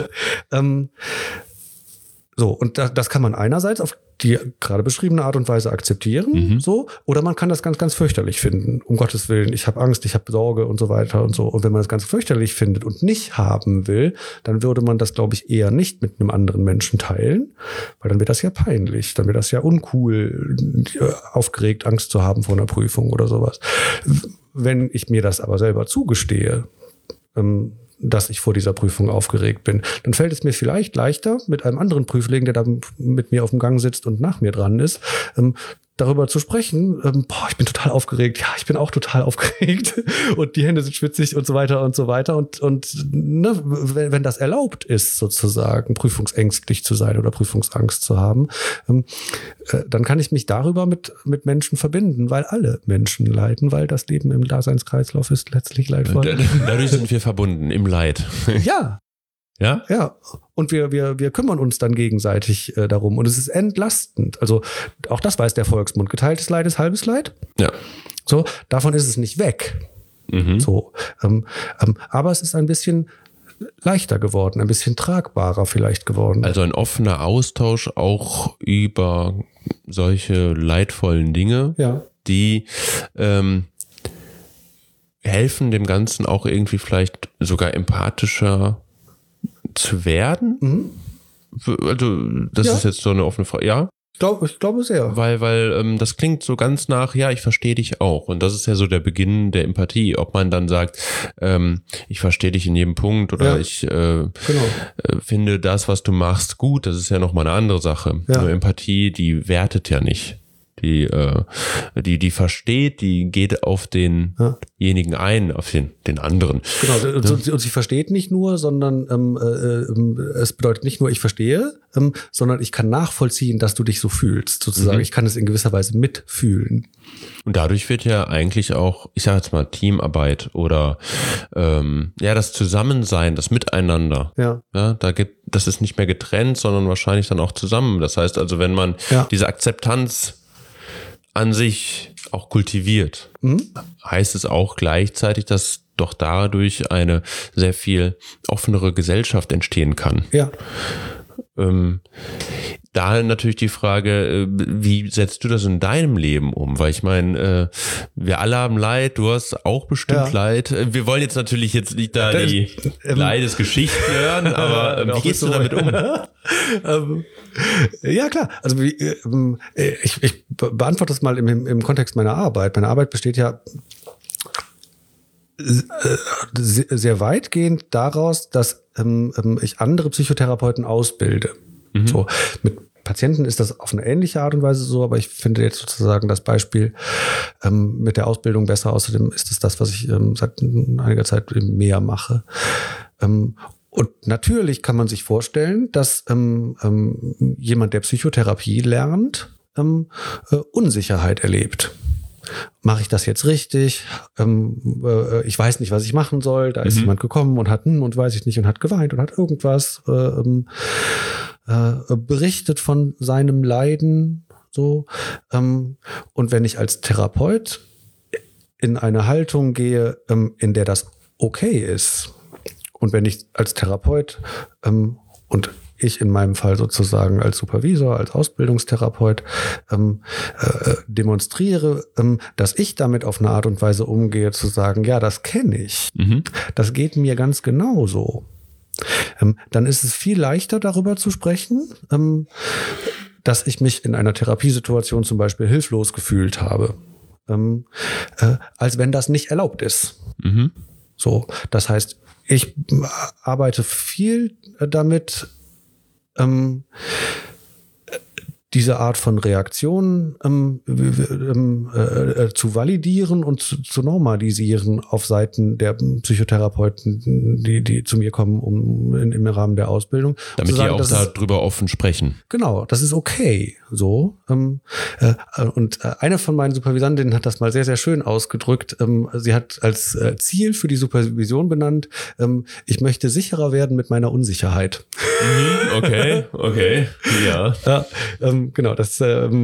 So, und das kann man einerseits auf die gerade beschriebene Art und Weise akzeptieren, so, oder man kann das ganz, ganz fürchterlich finden. Um Gottes Willen, ich habe Angst, ich habe Sorge und so weiter und so. Und wenn man das ganz fürchterlich findet und nicht haben will, dann würde man das, glaube ich, eher nicht mit einem anderen Menschen teilen, weil dann wird das ja peinlich, dann wird das ja uncool, aufgeregt, Angst zu haben vor einer Prüfung oder sowas. Wenn ich mir das aber selber zugestehe, dass ich vor dieser Prüfung aufgeregt bin, dann fällt es mir vielleicht leichter, mit einem anderen Prüfling, der da mit mir auf dem Gang sitzt und nach mir dran ist, darüber zu sprechen, ich bin total aufgeregt, ja, ich bin auch total aufgeregt und die Hände sind schwitzig und so weiter und so weiter. Und ne, wenn das erlaubt ist, sozusagen prüfungsängstlich zu sein oder Prüfungsangst zu haben, dann kann ich mich darüber mit Menschen verbinden, weil alle Menschen leiden, weil das Leben im Daseinskreislauf ist letztlich leidvoll. Dadurch sind wir verbunden, im Leid. Ja. Ja? Ja. Und wir kümmern uns dann gegenseitig darum. Und es ist entlastend. Also auch das weiß der Volksmund. Geteiltes Leid ist halbes Leid. Ja. So, davon ist es nicht weg. So. Aber es ist ein bisschen leichter geworden, ein bisschen tragbarer vielleicht geworden. Also ein offener Austausch auch über solche leidvollen Dinge, die helfen dem Ganzen auch irgendwie vielleicht sogar empathischer zu werden. Also das ist jetzt so eine offene Frage. Ja? Ich glaube sehr. Weil das klingt so ganz nach, ja, ich verstehe dich auch. Und das ist ja so der Beginn der Empathie. Ob man dann sagt, ich verstehe dich in jedem Punkt oder ich finde das, was du machst, gut, das ist ja nochmal eine andere Sache. Nur Empathie, die wertet ja nicht. Die versteht, die geht auf denjenigen ein, auf den anderen. Genau, und sie versteht nicht nur, sondern es bedeutet nicht nur, ich verstehe, sondern ich kann nachvollziehen, dass du dich so fühlst, sozusagen. Ich kann es in gewisser Weise mitfühlen. Und dadurch wird ja eigentlich auch, ich sage jetzt mal, Teamarbeit oder das Zusammensein, das Miteinander. Das ist nicht mehr getrennt, sondern wahrscheinlich dann auch zusammen. Das heißt also, wenn man diese Akzeptanz an sich auch kultiviert, heißt es auch gleichzeitig, dass doch dadurch eine sehr viel offenere Gesellschaft entstehen kann. Ja. Da natürlich die Frage, wie setzt du das in deinem Leben um? Weil ich meine, wir alle haben Leid, du hast auch bestimmt Leid. Wir wollen jetzt natürlich nicht da die Leidesgeschichten hören, aber wie gehst du damit um? Ja, klar. Also ich beantworte das mal im Kontext meiner Arbeit. Meine Arbeit besteht ja sehr weitgehend daraus, dass ich andere Psychotherapeuten ausbilde. So, mit Patienten ist das auf eine ähnliche Art und Weise so, aber ich finde jetzt sozusagen das Beispiel mit der Ausbildung besser. Außerdem ist es das, was ich seit einiger Zeit mehr mache. Und natürlich kann man sich vorstellen, dass jemand, der Psychotherapie lernt, Unsicherheit erlebt. Mache ich das jetzt richtig? Ich weiß nicht, was ich machen soll. Da ist jemand gekommen und hat und weiß ich nicht und hat geweint und hat irgendwas berichtet von seinem Leiden. So. Und wenn ich als Therapeut in eine Haltung gehe, in der das okay ist, und wenn ich als Therapeut und ich in meinem Fall sozusagen als Supervisor, als Ausbildungstherapeut demonstriere, dass ich damit auf eine Art und Weise umgehe, zu sagen, ja, das kenne ich. Das geht mir ganz genauso. Dann ist es viel leichter, darüber zu sprechen, dass ich mich in einer Therapiesituation zum Beispiel hilflos gefühlt habe, als wenn das nicht erlaubt ist. So, das heißt, ich arbeite viel damit, diese Art von Reaktionen zu validieren und zu normalisieren auf Seiten der Psychotherapeuten, die zu mir kommen im Rahmen der Ausbildung. Damit die auch darüber offen sprechen. Genau, das ist okay. So. Und eine von meinen Supervisantinnen hat das mal sehr, sehr schön ausgedrückt. Sie hat als Ziel für die Supervision benannt, ich möchte sicherer werden mit meiner Unsicherheit. Okay, ja. Ja, genau, das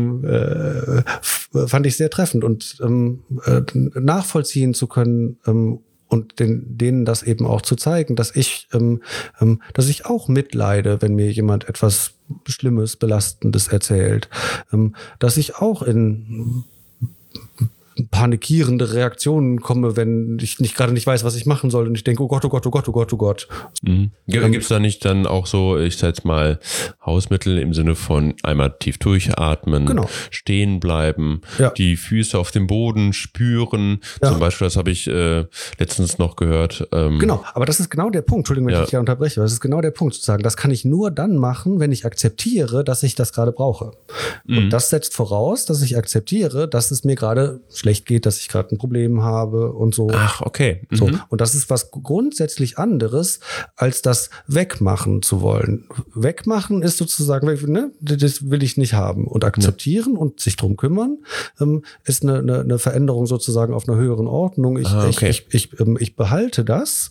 fand ich sehr treffend und nachvollziehen zu können und denen das eben auch zu zeigen, dass ich auch mitleide, wenn mir jemand etwas Schlimmes, Belastendes erzählt, dass ich auch in panikierende Reaktionen komme, wenn ich gerade nicht weiß, was ich machen soll und ich denke, oh Gott, oh Gott, oh Gott, oh Gott, oh Gott. Gibt es da nicht dann auch so, ich sag jetzt mal, Hausmittel im Sinne von einmal tief durchatmen, genau, stehen bleiben, ja, die Füße auf dem Boden spüren, ja, zum Beispiel, das habe ich letztens noch gehört. Genau, aber das ist genau der Punkt, Entschuldigung, wenn ich dich da unterbreche, das ist genau der Punkt, zu sagen, das kann ich nur dann machen, wenn ich akzeptiere, dass ich das gerade brauche. Und das setzt voraus, dass ich akzeptiere, dass es mir gerade schlecht geht, dass ich gerade ein Problem habe und so. Ach, okay. So. Und das ist was grundsätzlich anderes, als das wegmachen zu wollen. Wegmachen ist sozusagen, ne, das will ich nicht haben. Und akzeptieren und sich drum kümmern, ist eine Veränderung sozusagen auf einer höheren Ordnung. Ich behalte das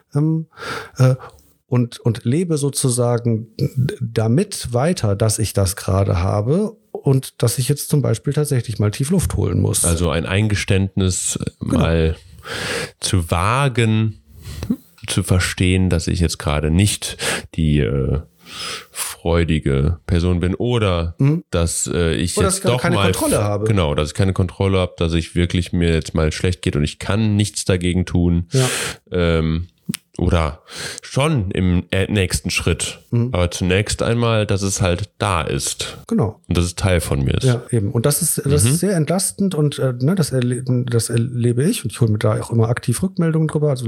und lebe sozusagen damit weiter, dass ich das gerade habe und dass ich jetzt zum Beispiel tatsächlich mal tief Luft holen muss. Also ein Eingeständnis, mal zu wagen, zu verstehen, dass ich jetzt gerade nicht die freudige Person bin oder dass ich oder jetzt dass ich doch keine mal Kontrolle habe. Genau, dass ich keine Kontrolle habe, dass ich wirklich mir jetzt mal schlecht geht und ich kann nichts dagegen tun. Ja. Oder schon im nächsten Schritt. Aber zunächst einmal, dass es halt da ist. Genau. Und dass es Teil von mir ist. Ja, eben. Und das ist sehr entlastend und das erlebe ich und ich hole mir da auch immer aktiv Rückmeldungen drüber. Also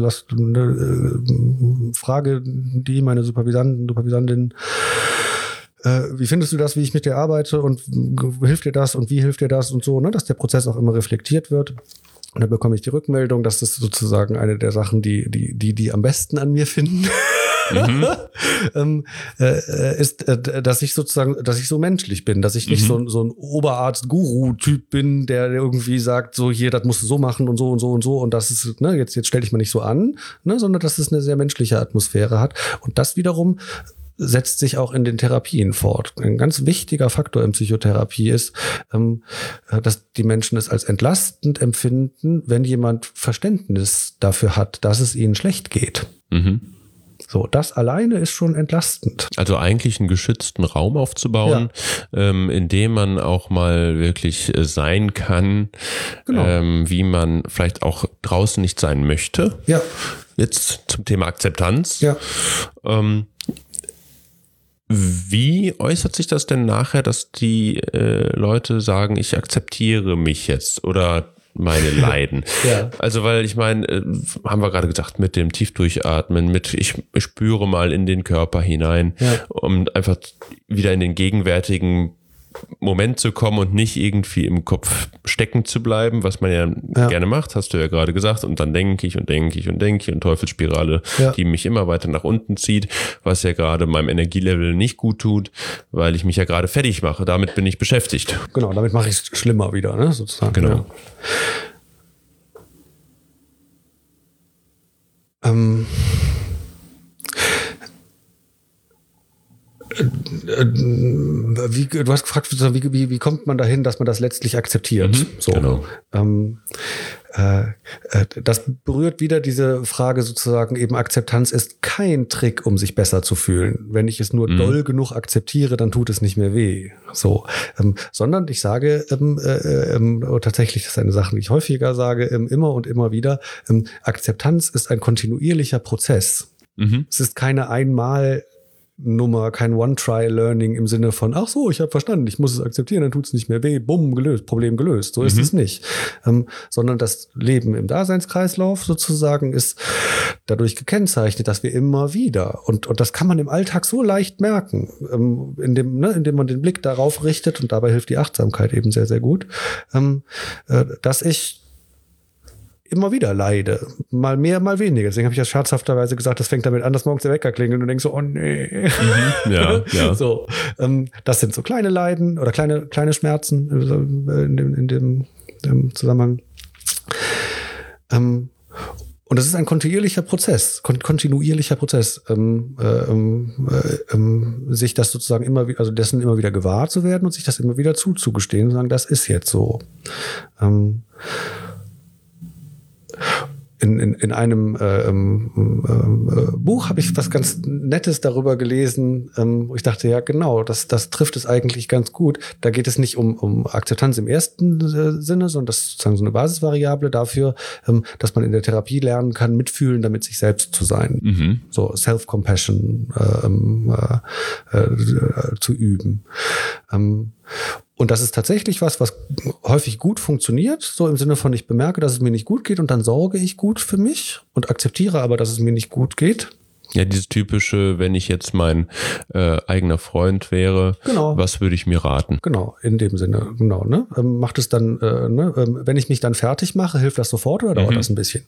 Frage die meine Supervisantinnen, wie findest du das, wie ich mit dir arbeite und hilft dir das und wie hilft dir das und so, ne, dass der Prozess auch immer reflektiert wird. Und dann bekomme ich die Rückmeldung, dass das sozusagen eine der Sachen, die am besten an mir finden, ist, dass ich so menschlich bin, dass ich nicht so ein Oberarzt-Guru-Typ bin, der irgendwie sagt, so hier, das musst du so machen und so und so und so und das ist, ne, jetzt stell dich mal nicht so an, ne, sondern dass es eine sehr menschliche Atmosphäre hat und das wiederum setzt sich auch in den Therapien fort. Ein ganz wichtiger Faktor in Psychotherapie ist, dass die Menschen es als entlastend empfinden, wenn jemand Verständnis dafür hat, dass es ihnen schlecht geht. Mhm. So, das alleine ist schon entlastend. Also eigentlich einen geschützten Raum aufzubauen, in dem man auch mal wirklich sein kann, Genau. Wie man vielleicht auch draußen nicht sein möchte. Ja. Jetzt zum Thema Akzeptanz. Ja. Wie äußert sich das denn nachher, dass die Leute sagen, ich akzeptiere mich jetzt oder meine Leiden? Ja. Also weil ich meine, haben wir gerade gesagt, mit dem Tiefdurchatmen, mit ich spüre mal in den Körper hinein, um einfach wieder in den gegenwärtigen Moment zu kommen und nicht irgendwie im Kopf stecken zu bleiben, was man ja gerne macht, hast du ja gerade gesagt, und dann denke ich und Teufelsspirale, die mich immer weiter nach unten zieht, was ja gerade meinem Energielevel nicht gut tut, weil ich mich ja gerade fertig mache. Damit bin ich beschäftigt. Genau, damit mache ich es schlimmer wieder, ne, sozusagen. Genau. Ja. Du hast gefragt, wie kommt man dahin, dass man das letztlich akzeptiert? So. Genau. Das berührt wieder diese Frage sozusagen, eben Akzeptanz ist kein Trick, um sich besser zu fühlen. Wenn ich es nur doll genug akzeptiere, dann tut es nicht mehr weh. So, sondern ich sage tatsächlich, das ist eine Sache, die ich häufiger sage, immer und immer wieder, Akzeptanz ist ein kontinuierlicher Prozess. Es ist keine Einmal-Nummer, kein One-Try-Learning im Sinne von, ach so, ich habe verstanden, ich muss es akzeptieren, dann tut es nicht mehr weh, bumm, gelöst, Problem gelöst. So ist es nicht. Sondern das Leben im Daseinskreislauf sozusagen ist dadurch gekennzeichnet, dass wir immer wieder, und das kann man im Alltag so leicht merken, indem man den Blick darauf richtet, und dabei hilft die Achtsamkeit eben sehr, sehr gut, dass ich immer wieder leide. Mal mehr, mal weniger. Deswegen habe ich ja scherzhafterweise gesagt, das fängt damit an, dass morgens der Wecker klingelt und du denkst so, oh nee. Ja. So, das sind so kleine Leiden oder kleine Schmerzen in dem Zusammenhang. Und das ist ein kontinuierlicher Prozess, sich das sozusagen immer wieder, also dessen immer wieder gewahr zu werden und sich das immer wieder zuzugestehen und sagen, das ist jetzt so. In einem Buch habe ich was ganz Nettes darüber gelesen, wo ich dachte, ja genau, das trifft es eigentlich ganz gut. Da geht es nicht um Akzeptanz im ersten Sinne, sondern das ist sozusagen so eine Basisvariable dafür, dass man in der Therapie lernen kann, mitfühlen, damit sich selbst zu sein. So Self-Compassion zu üben. Und das ist tatsächlich was häufig gut funktioniert, so im Sinne von, ich bemerke, dass es mir nicht gut geht und dann sorge ich gut für mich und akzeptiere aber, dass es mir nicht gut geht. Ja, dieses typische, wenn ich jetzt mein eigener Freund wäre, was würde ich mir raten? Genau, in dem Sinne, genau. Ne? Macht es dann, wenn ich mich dann fertig mache, hilft das sofort oder dauert das ein bisschen?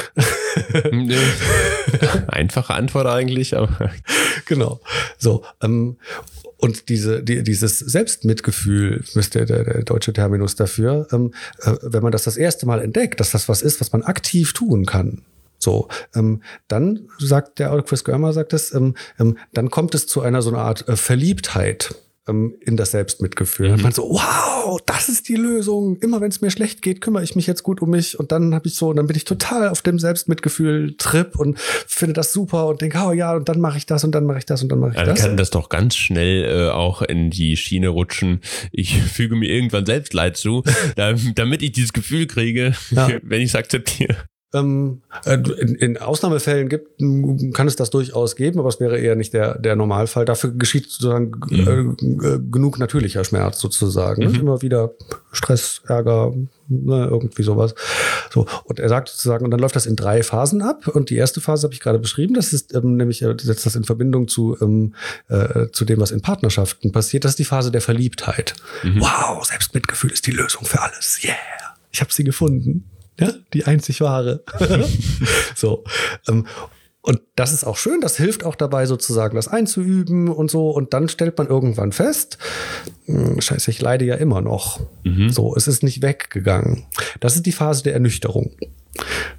Einfache Antwort eigentlich, aber genau. So, und dieses Selbstmitgefühl, ist der deutsche Terminus dafür, wenn man das erste Mal entdeckt, dass das was ist, was man aktiv tun kann. So, dann sagt der Chris Germer, dann kommt es zu einer so einer Art Verliebtheit in das Selbstmitgefühl. Man so, wow, das ist die Lösung. Immer wenn es mir schlecht geht, kümmere ich mich jetzt gut um mich. Und dann dann bin ich total auf dem Selbstmitgefühl-Trip und finde das super und denke, oh ja, und dann mache ich das und dann mache ich das und dann mache ich das. Dann kann das doch ganz schnell auch in die Schiene rutschen. Ich füge mir irgendwann selbst Leid zu, damit ich dieses Gefühl kriege, wenn ich es akzeptiere. In Ausnahmefällen kann es das durchaus geben, aber es wäre eher nicht der Normalfall. Dafür geschieht sozusagen genug natürlicher Schmerz sozusagen. Immer wieder Stress, Ärger, irgendwie sowas. So, und er sagt sozusagen, und dann läuft das in 3 Phasen ab. Und die erste Phase habe ich gerade beschrieben. Das ist nämlich, setzt das in Verbindung zu dem, was in Partnerschaften passiert. Das ist die Phase der Verliebtheit. Wow, Selbstmitgefühl ist die Lösung für alles. Yeah, ich habe sie gefunden. Ja, die einzig wahre. So. Und das ist auch schön, das hilft auch dabei, sozusagen das einzuüben und so. Und dann stellt man irgendwann fest, scheiße, ich leide ja immer noch. So, es ist nicht weggegangen. Das ist die Phase der Ernüchterung.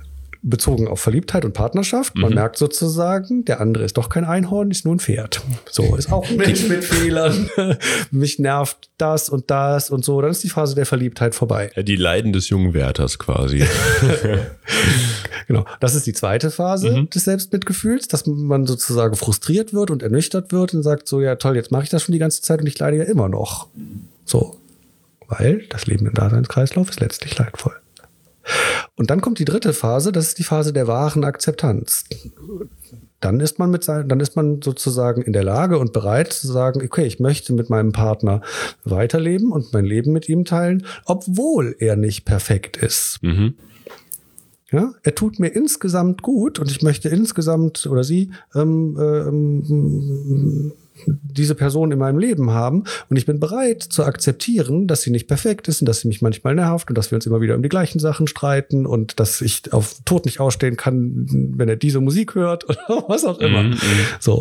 bezogen auf Verliebtheit und Partnerschaft. Man merkt sozusagen, der andere ist doch kein Einhorn, ist nur ein Pferd. So, ist auch ein Mensch mit Fehlern. Mich nervt das und so. Dann ist die Phase der Verliebtheit vorbei. Ja, die Leiden des jungen Wärters quasi. Genau. Das ist die zweite Phase des Selbstmitgefühls, dass man sozusagen frustriert wird und ernüchtert wird und sagt so, ja toll, jetzt mache ich das schon die ganze Zeit und ich leide ja immer noch. So. Weil das Leben im Daseinskreislauf ist letztlich leidvoll. Und dann kommt die dritte Phase, das ist die Phase der wahren Akzeptanz. Dann ist man sozusagen in der Lage und bereit zu sagen, okay, ich möchte mit meinem Partner weiterleben und mein Leben mit ihm teilen, obwohl er nicht perfekt ist. Ja, er tut mir insgesamt gut und ich möchte insgesamt oder sie diese Person in meinem Leben haben und ich bin bereit zu akzeptieren, dass sie nicht perfekt ist und dass sie mich manchmal nervt und dass wir uns immer wieder um die gleichen Sachen streiten und dass ich auf Tod nicht ausstehen kann, wenn er diese Musik hört oder was auch immer. So.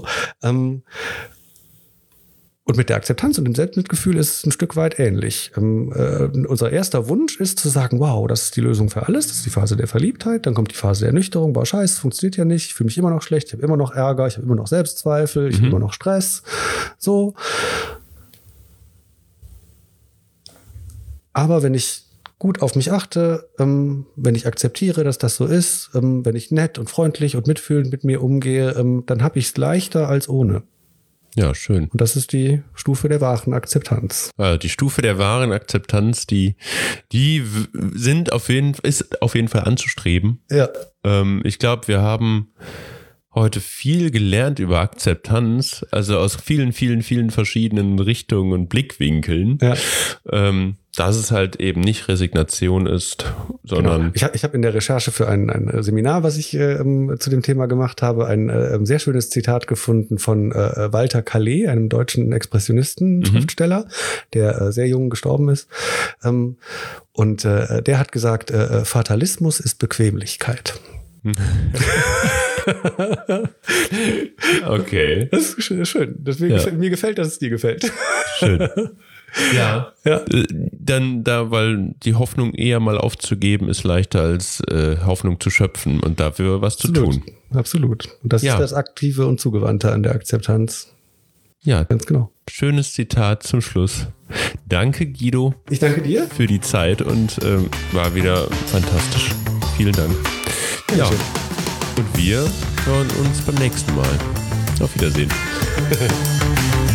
Und mit der Akzeptanz und dem Selbstmitgefühl ist es ein Stück weit ähnlich. Unser erster Wunsch ist zu sagen, wow, das ist die Lösung für alles. Das ist die Phase der Verliebtheit. Dann kommt die Phase der Ernüchterung. Boah, scheiße, funktioniert ja nicht. Ich fühle mich immer noch schlecht. Ich habe immer noch Ärger. Ich habe immer noch Selbstzweifel. Ich habe immer noch Stress. So. Aber wenn ich gut auf mich achte, wenn ich akzeptiere, dass das so ist, wenn ich nett und freundlich und mitfühlend mit mir umgehe, dann habe ich es leichter als ohne. Ja, schön. Und das ist die Stufe der wahren Akzeptanz. Die Stufe der wahren Akzeptanz, die ist auf jeden Fall anzustreben. Ja. Ich glaube, wir haben heute viel gelernt über Akzeptanz, also aus vielen, vielen, vielen verschiedenen Richtungen und Blickwinkeln. Ja. Dass es halt eben nicht Resignation ist, sondern... Genau. Ich hab in der Recherche für ein Seminar, was ich zu dem Thema gemacht habe, ein sehr schönes Zitat gefunden von Walter Calais, einem deutschen Expressionisten, Schriftsteller, der sehr jung gestorben ist. Und der hat gesagt, Fatalismus ist Bequemlichkeit. Okay. Das ist schön. Deswegen mir gefällt, dass es dir gefällt. Schön. Ja. Dann weil die Hoffnung eher mal aufzugeben ist leichter als Hoffnung zu schöpfen und dafür was zu tun. Absolut. Und das ist das Aktive und Zugewandte an der Akzeptanz. Ja, ganz genau. Schönes Zitat zum Schluss. Danke, Guido. Ich danke dir. Für die Zeit und war wieder fantastisch. Vielen Dank. Ja. Und wir hören uns beim nächsten Mal. Auf Wiedersehen.